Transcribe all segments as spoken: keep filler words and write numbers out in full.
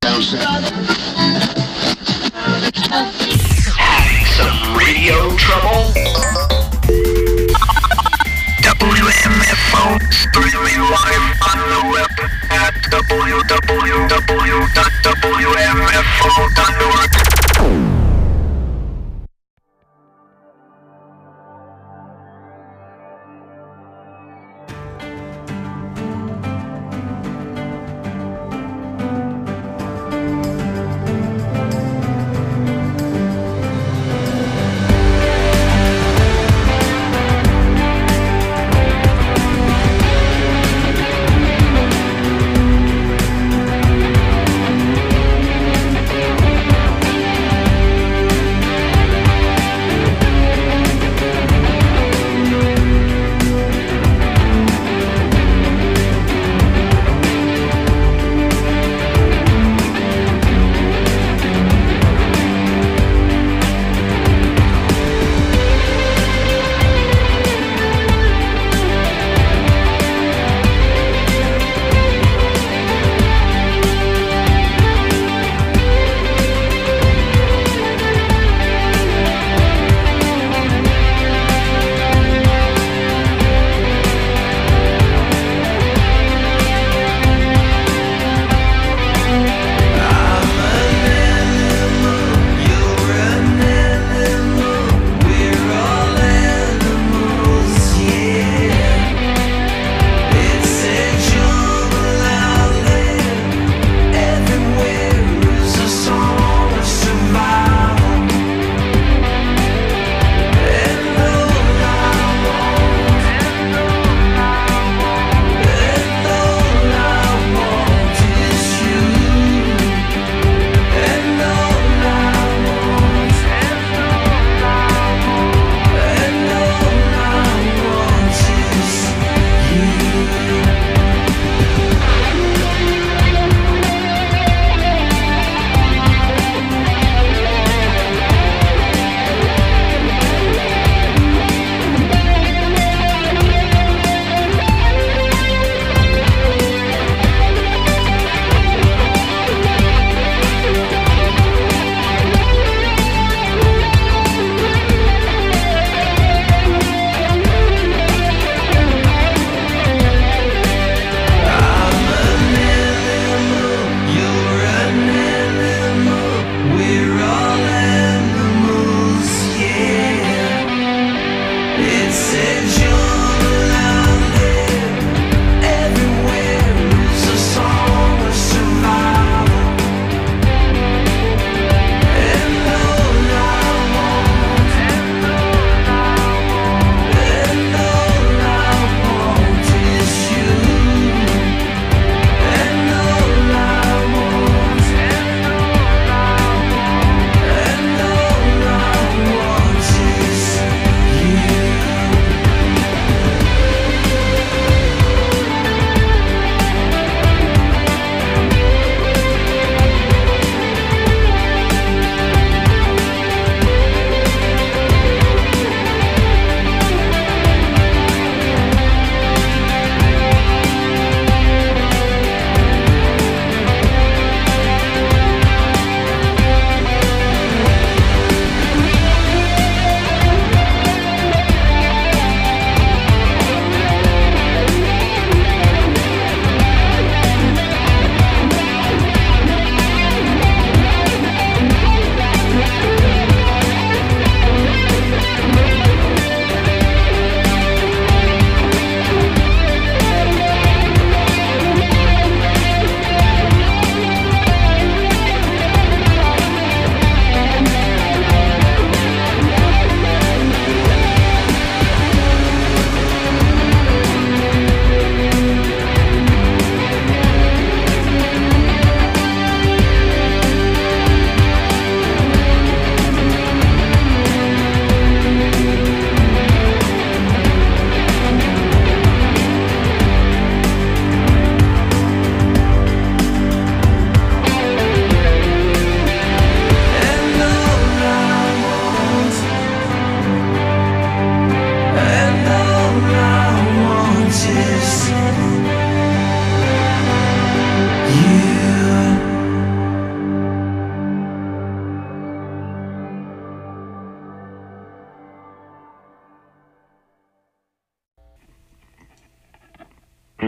Having some radio trouble? W M F O streaming live on the web at w w w dot w m f o dot org.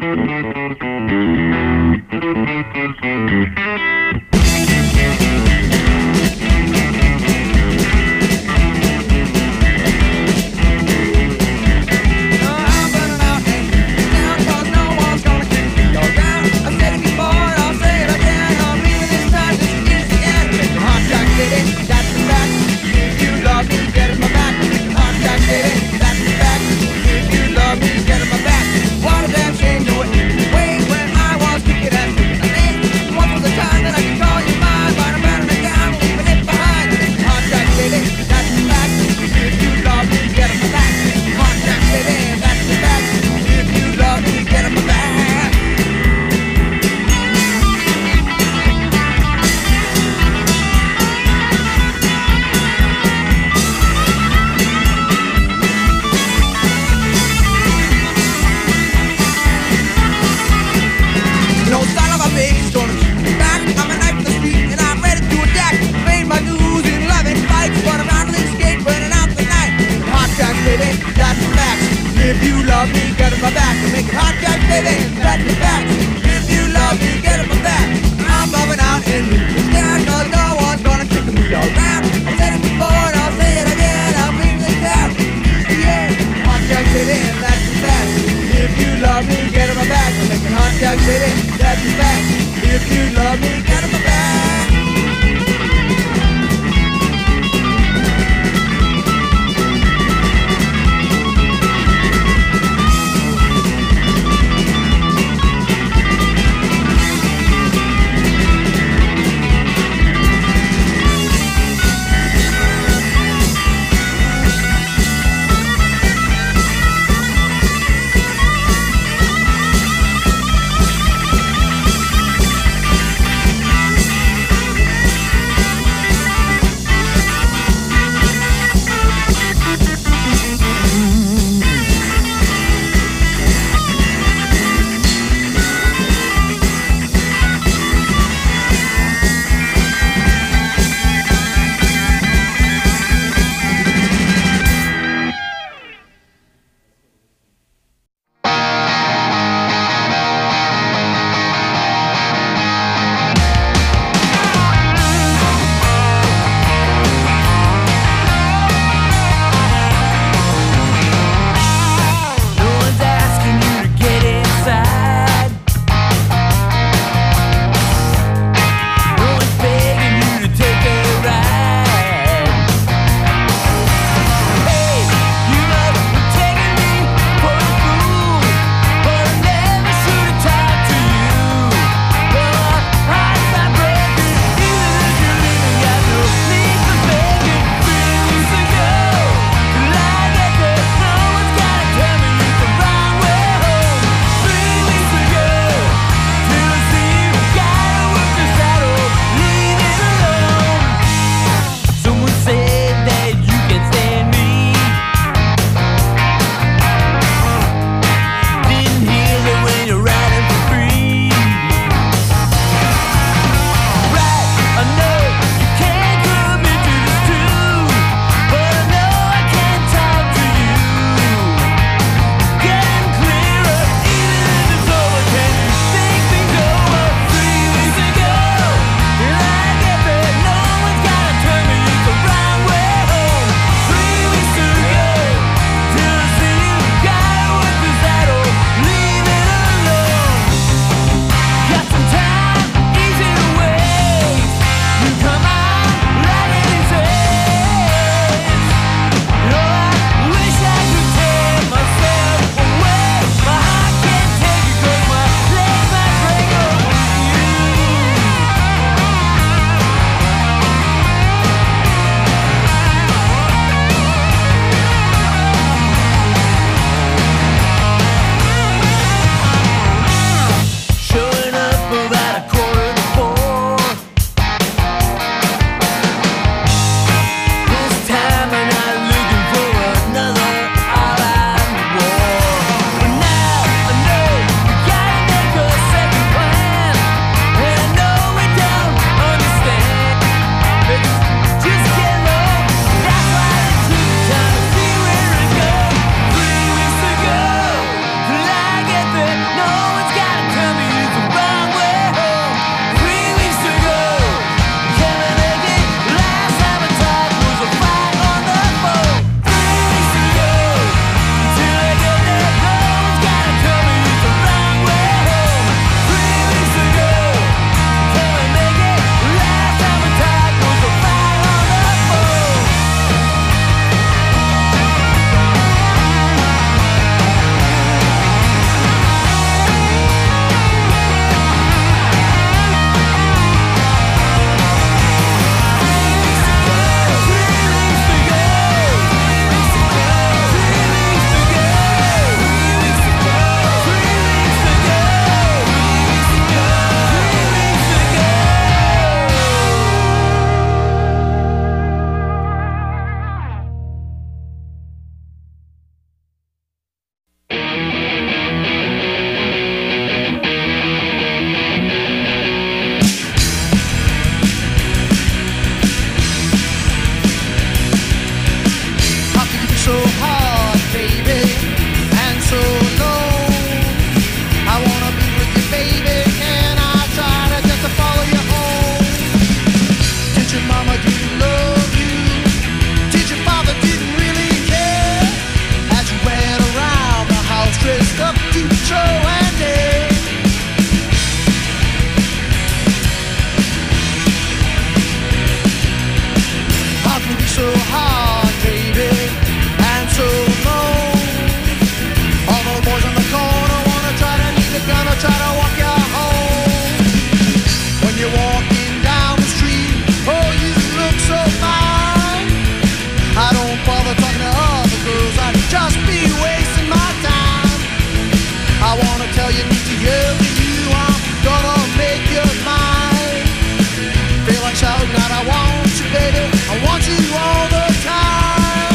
If you love me, get on my back and make it hot, Jack, baby. That's the fact. If you love me, get on my back. I'm bumming out in the stand, cause no one's gonna kick me around. I said it before and I'll say it again. I'll bring this down. Yeah, hot, Jack, baby, that's the fact. If you love me, get on my back and make it hot, Jack, baby. That's the fact. If you love me, get on my back. me to you, to you, I'm gonna make you mine. Feel like shouting out, I want you, baby, I want you all the time.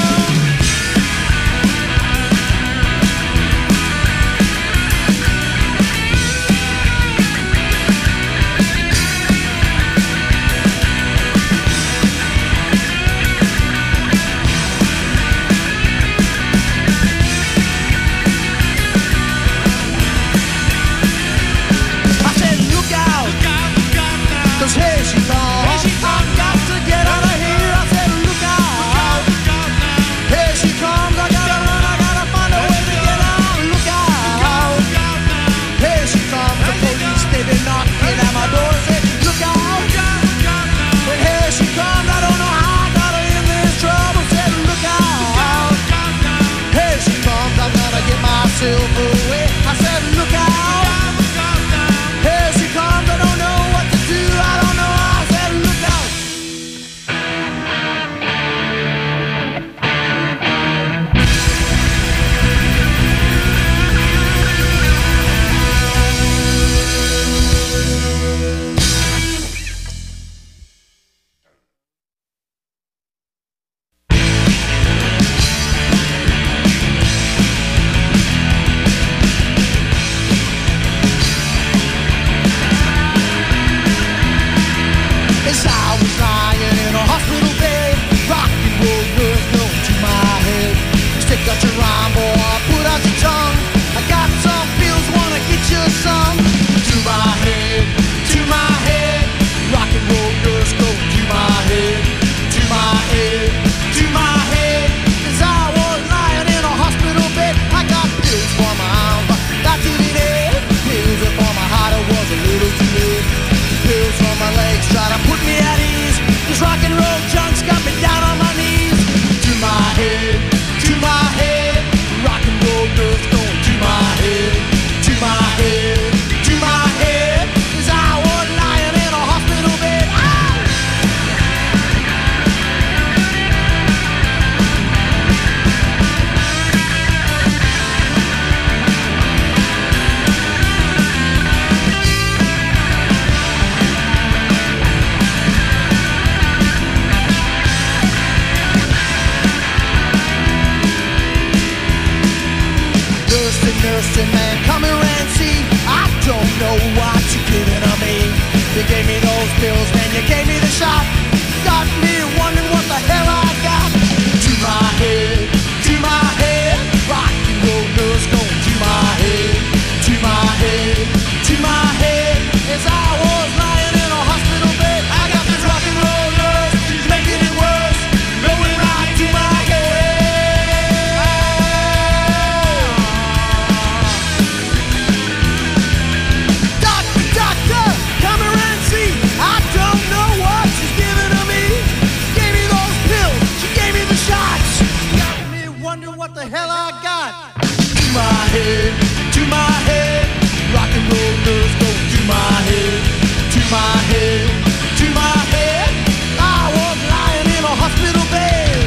Here she comes, here she comes, got to get out of here. I said, look out, here she comes, I gotta run, I gotta find a way to get out. Look out, here she comes, the police, they been knocking at my door. I said, look out, but here she comes, I don't know how I got her in this trouble. I said, look out, here she comes, I gotta get myself away. I said, look out, here she comes, I don't know what to do, I don't know. I said, look out. As I was lying in a hospital bed, rock and roll was going to my head. Stick out your rhyme, boy, put out your tongue. I got some pills, wanna get you some. To my head, to my head, rock and roll girls go to my head, to my head, to my head. As I was lying in a hospital bed, I got pills for my arm, got to be dead. Pills for my heart, it was a little too late. Pills for my legs, try to put me at ease. This rock and roll junk's got me down on my knees. To my head, to my head, rock and roll girls going to my head, to my head, to my head. As I was lying in a hospital bed. Ow! Nursing, nursing man, come here and see. I don't know what you're giving to me. You gave me those pills, then you gave me the shot. Got me wondering what the hell I got. To my head, to my head, rock and roll nurse going to my head, to my head, to my head. As I was lying in a hospital bed, I got this rock and roll nurse, she's making it worse, going right to my head. Doctor, doctor, come here and see. I don't know what she's giving to me. Gave me those pills, she gave me the shots. Got me wondering what the hell I got. To my head, to my head, rock and roll nurse go to my head, to my head, to my head. I was lying in a hospital bed.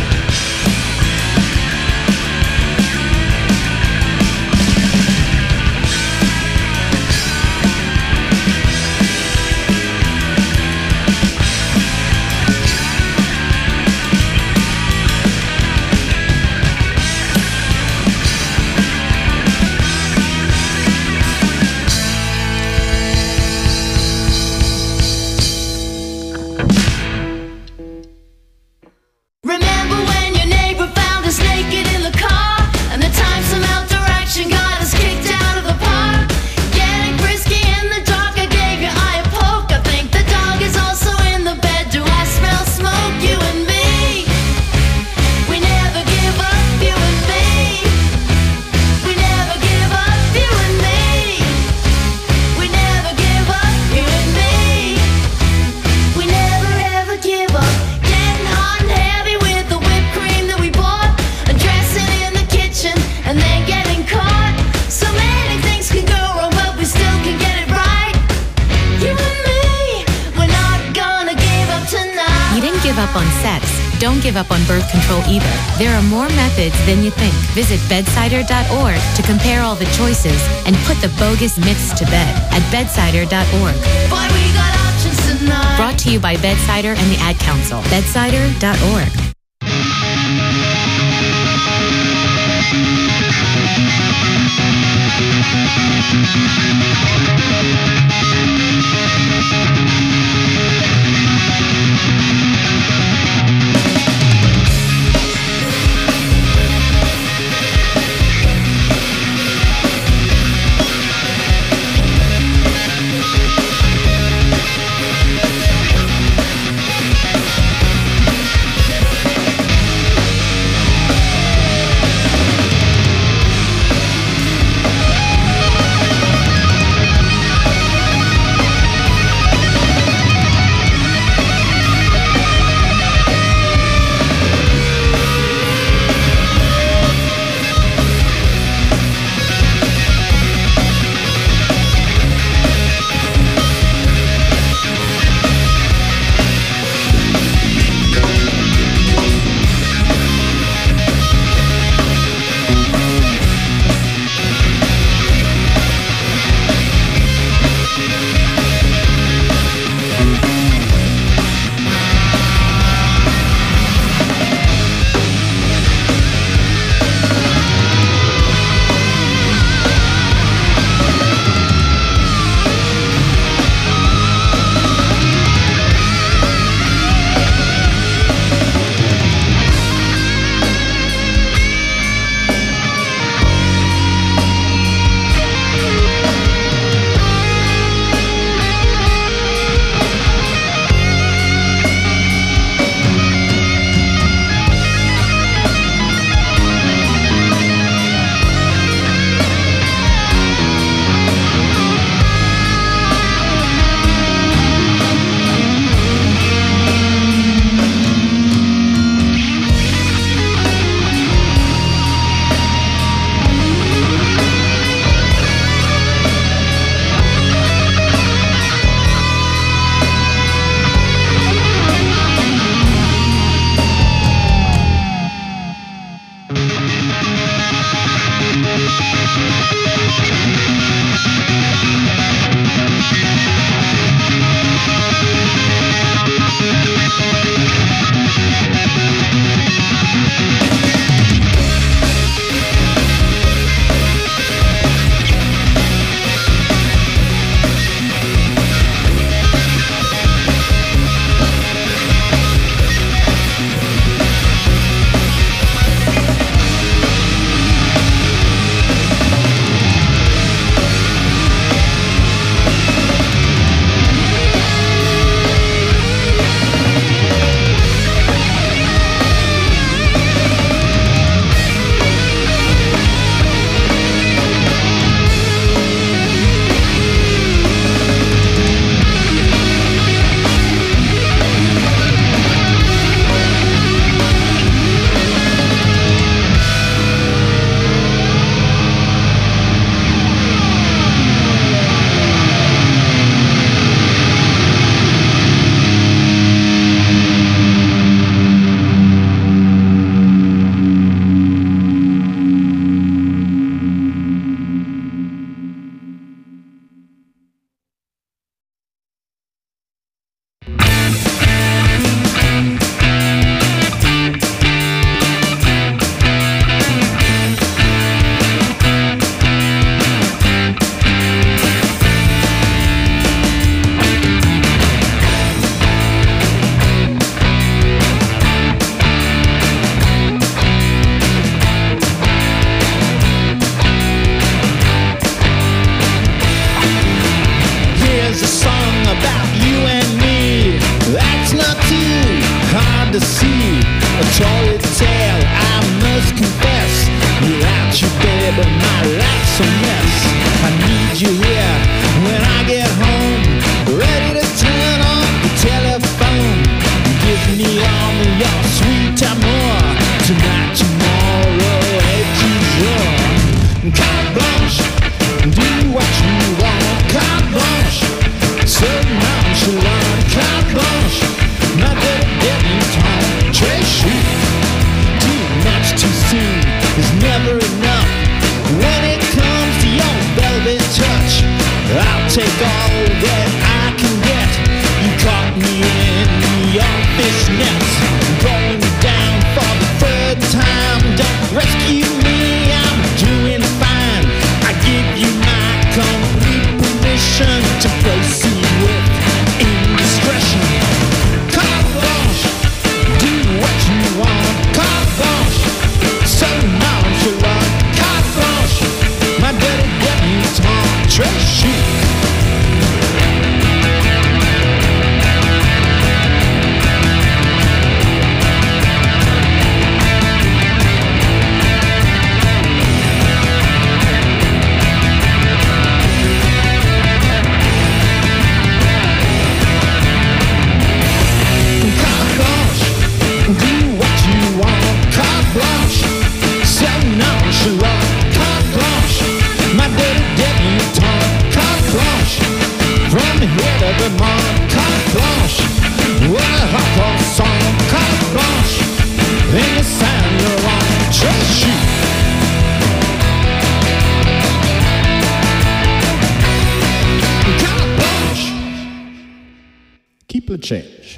don't give up on birth control either. There are more methods than you think. Visit bedsider dot org to compare all the choices and put the bogus myths to bed at bedsider dot org. Boy, we got options tonight. Brought to you by Bedsider and the Ad Council. bedsider dot org. Carte blanche, ma belle débutante, très chou. I'll take all that I can get. You caught me in your fishnets, going down for the third time. Don't rescue me, I'm doing fine. I give you my complete permission to proceed with indiscretion. Carte blanche, do what you want. Carte blanche, so nonchalant. Carte blanche, my dirty debutante, très chic. Keep the change.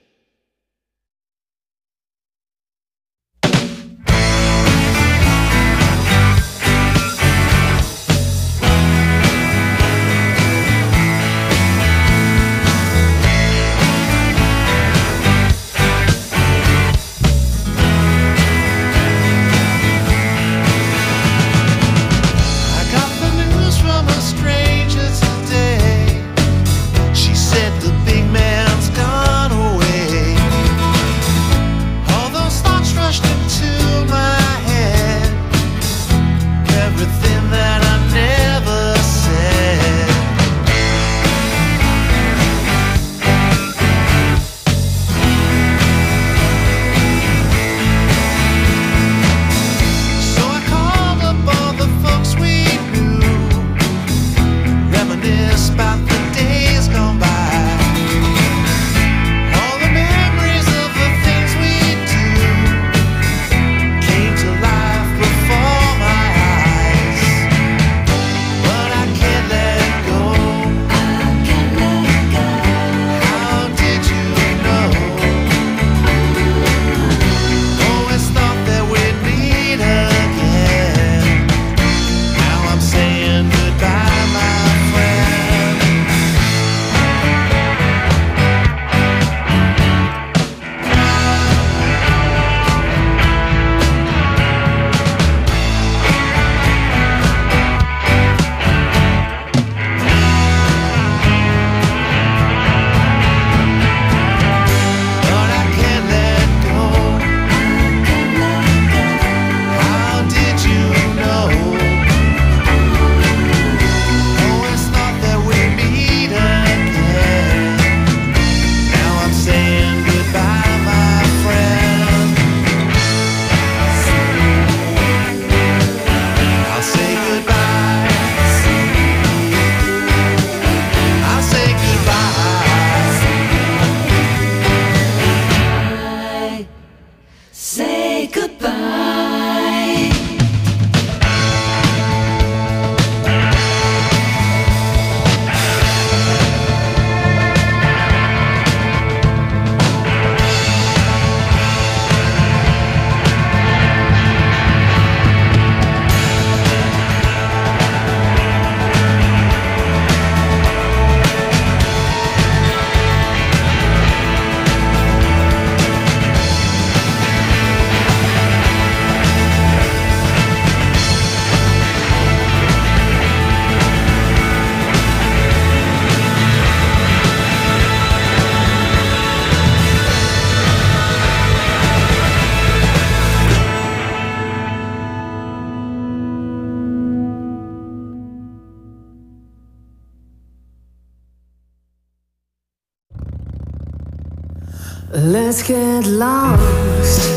Let's get lost.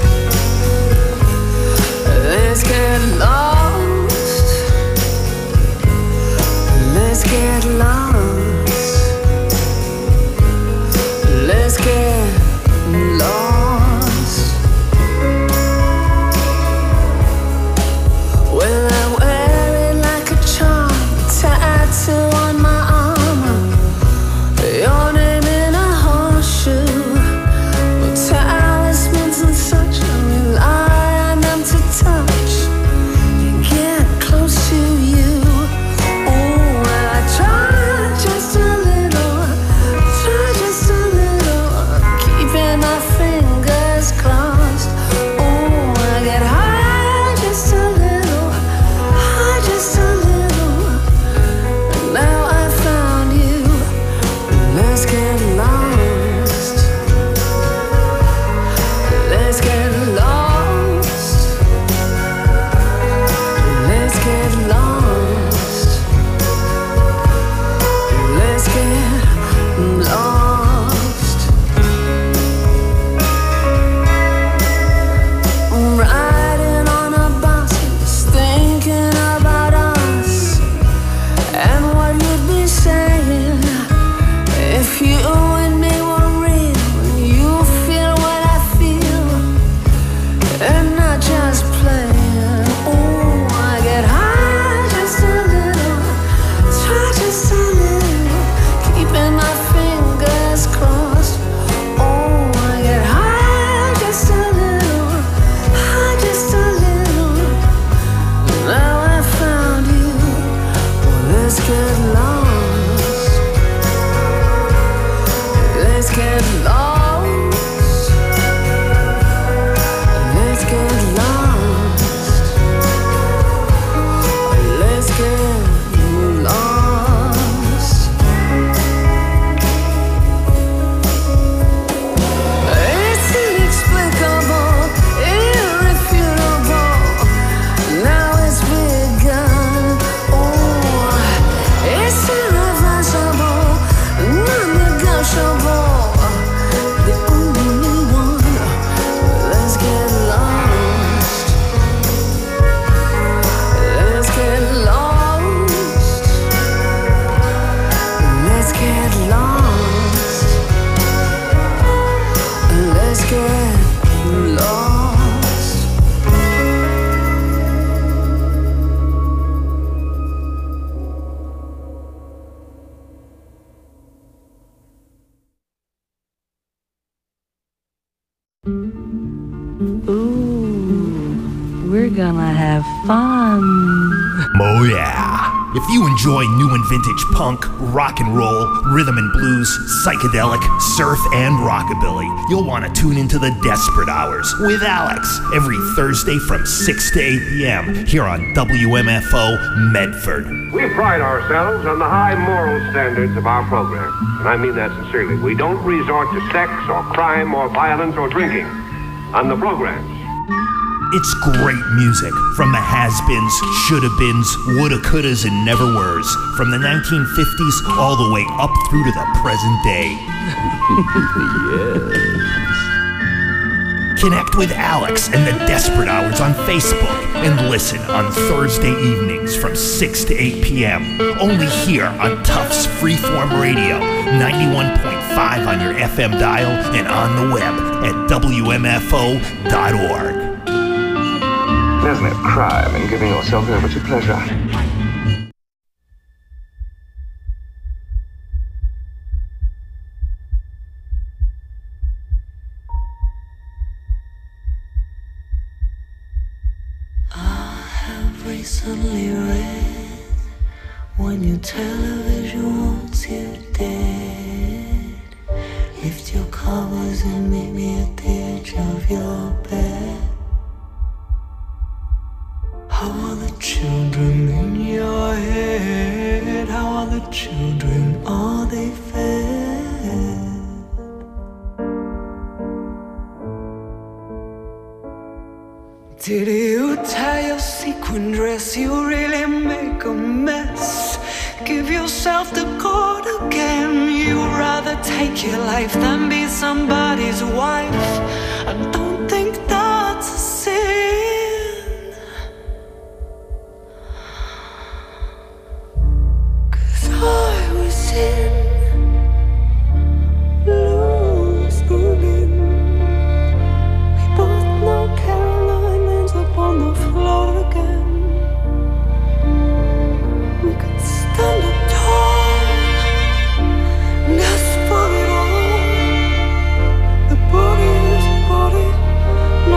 Let's get lost. Let's get lost. Let's get lost. Well, I'm wearing like a charm tattoo on lost. Let's get lost. Let's get lost. Let's get lost. It's inexplicable, irrefutable. Now it's begun. Oh, it's irreversible, non-negotiable. The only one. Let's get lost. Let's get lost. Let's get lost. Let's get lost. Ooh, we're gonna have fun. Oh yeah. If you enjoy new and vintage punk, rock and roll, rhythm and blues, psychedelic, surf, and rockabilly, you'll want to tune into the Desperate Hours with Alex every Thursday from six to eight p.m. here on W M F O Medford. We pride ourselves on the high moral standards of our program, and I mean that sincerely. We don't resort to sex or crime or violence or drinking on the programs. It's great music from the has-beens, shoulda-beens, woulda-couldas, and never-weres, from the nineteen fifties all the way up through to the present day. Yes. Connect with Alex and the Desperate Hours on Facebook and listen on Thursday evenings from six to eight p.m. only here on Tufts Freeform Radio, ninety-one point five on your F M dial and on the web at W M F O dot org. There's no crime in giving yourself over to pleasure. I have recently read when your television wants you dead. Lift your covers and meet me at the edge of your bed. How are the children in your head? How are the children? Are they fed? Did you tie your sequin dress? You really make a mess. Give yourself the cord again. You'd rather take your life than be somebody's wife. I don't think that's a sin. I was in loose women. We both know Caroline ends up on the floor again. We could stand up tall, gasp for it all. The body is a body,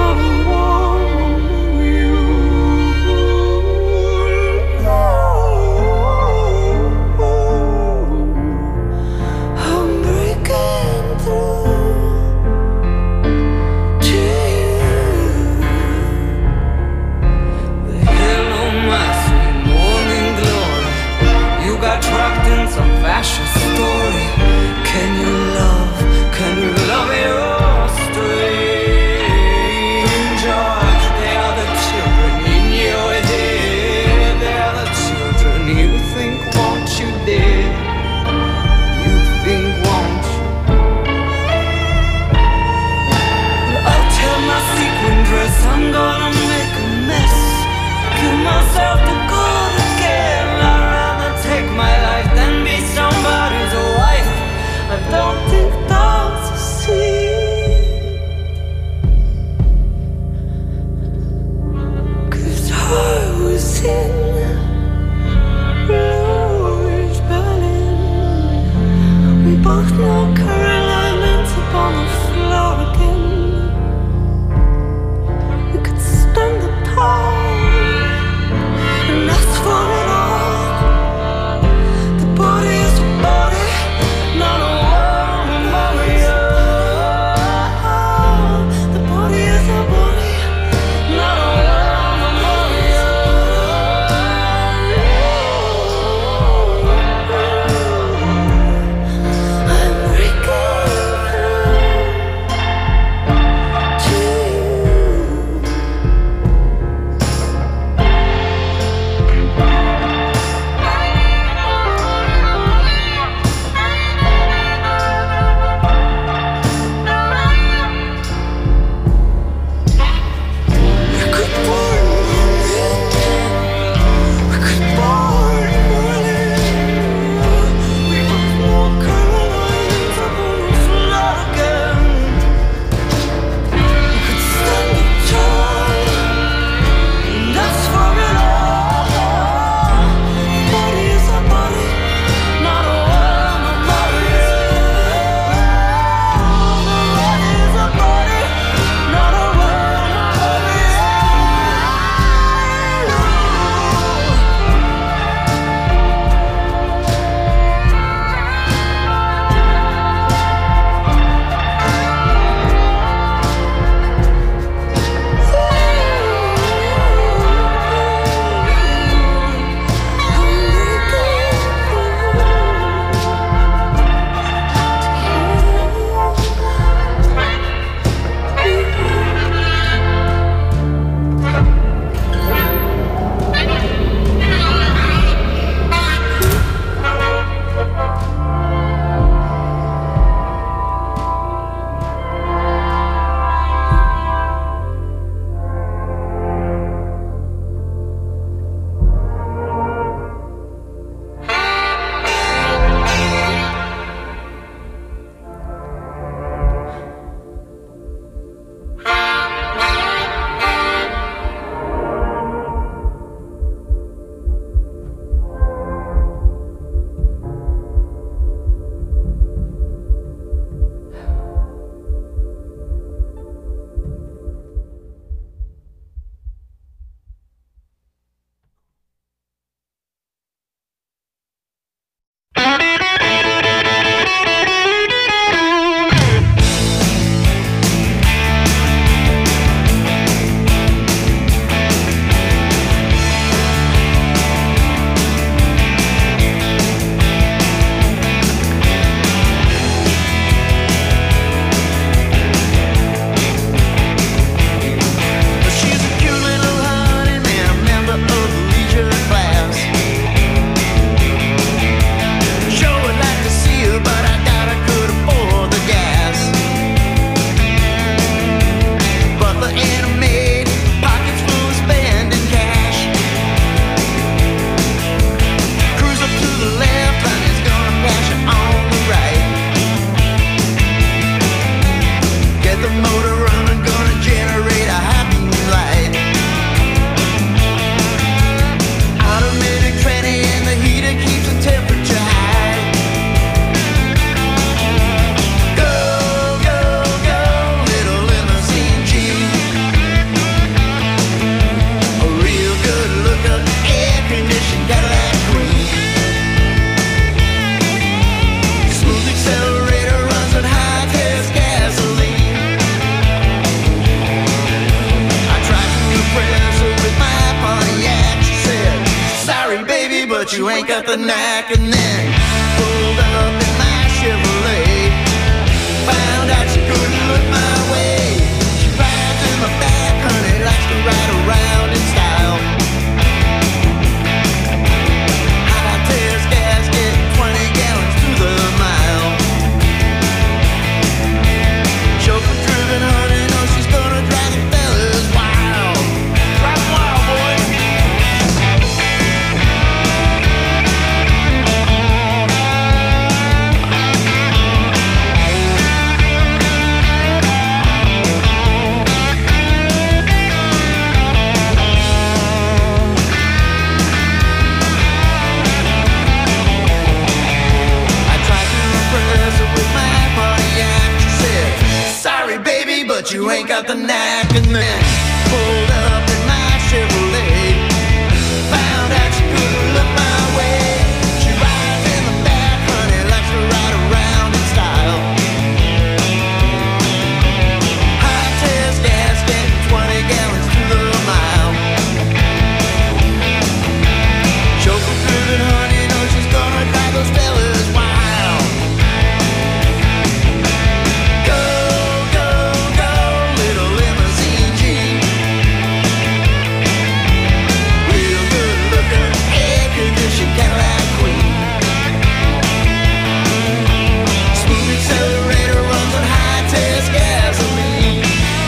got the knack. And then pulled up in my Chevrolet, found out she couldn't look my way. She rides in my back, honey, likes to ride around in style. High test gasket, twenty gallons to the mile. Chauffeur driven, honey, knows she's gonna drive the fellas wild. Drive 'em wild, boy. But you ain't got the knack. And then pulled up in my Chevrolet, found out she couldn't look my way. She rides in the back, honey, likes to ride around in style. High test gasket, twenty gallons to the mile. Chauffeur driven, honey, knows she's gonna drive those fellas wild. Go, go, go, little limousine Jeep. Real good looking, air conditioned Cadillac queen. Smooth accelerator, runs on high test gasoline.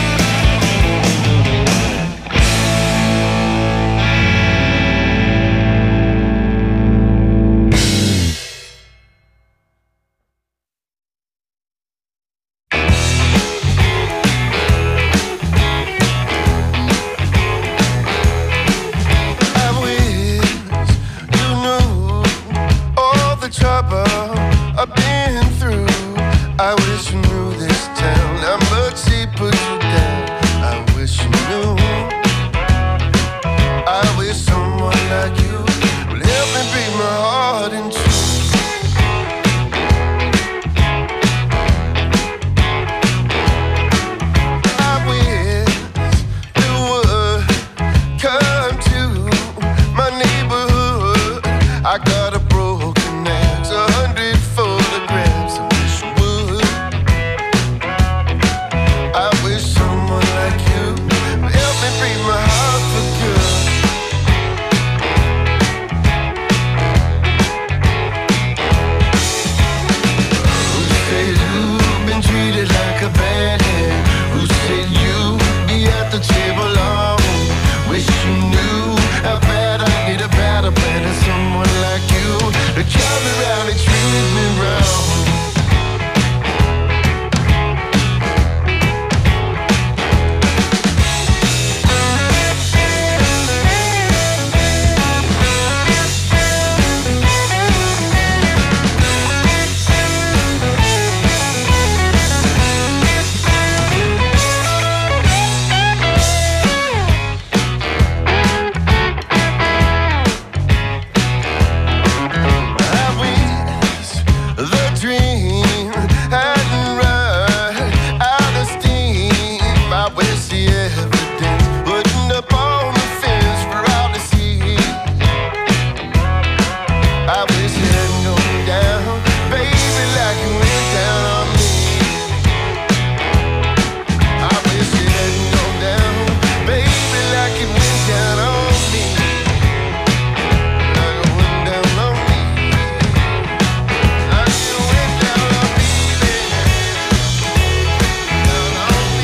I wish you knew all the trouble I've been through. I wish you knew this town, how much he put you down. I wish you knew. I wish someone like you would help me break my heart in two. I wish you would come to my neighborhood. I got a broken axe, a hundred photographs. I wish you would. I wish someone like you would help me break my heart for good. Who said you've been treated like a bad hand? Who said you'd be at the table alone? Wish you knew how bad I need a better plan than someone like you to drive me around and treat me wrong. I wish the dream hadn't run out of steam. I wish the evidence wouldn't up on the fence for all to see. I wish it hadn't gone down, baby, like it went down on me. I wish it hadn't gone down, baby, like it went down on me. Like it went down on me. Like it went down on me, baby. Down on me.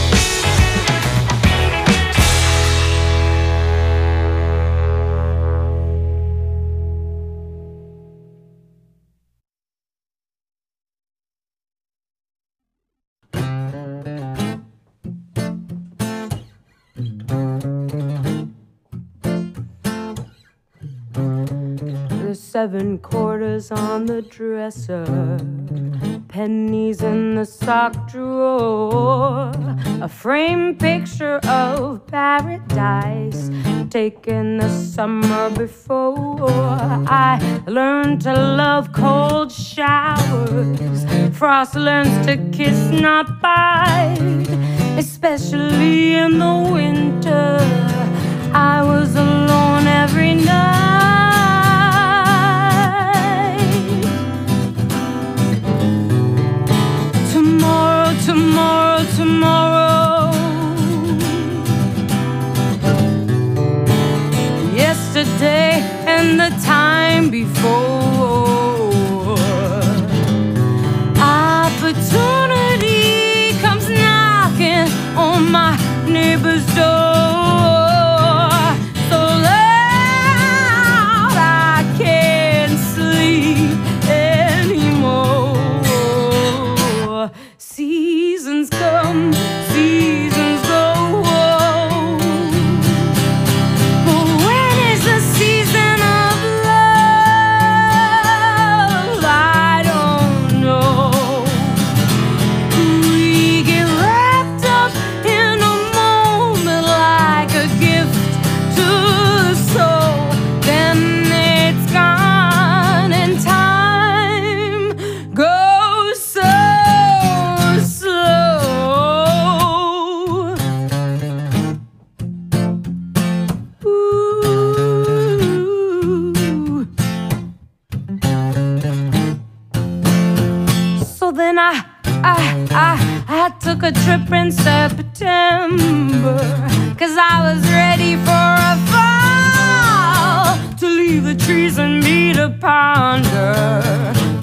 There's seven quarters on the dresser, pennies in the sock drawer, a framed picture of paradise taken the summer before. I learned to love cold showers. Frost learns to kiss, not bite, especially in the winter. I was alone every night. then I, I, I, I took a trip in September, 'cause I was ready for a fall, to leave the trees and me to ponder.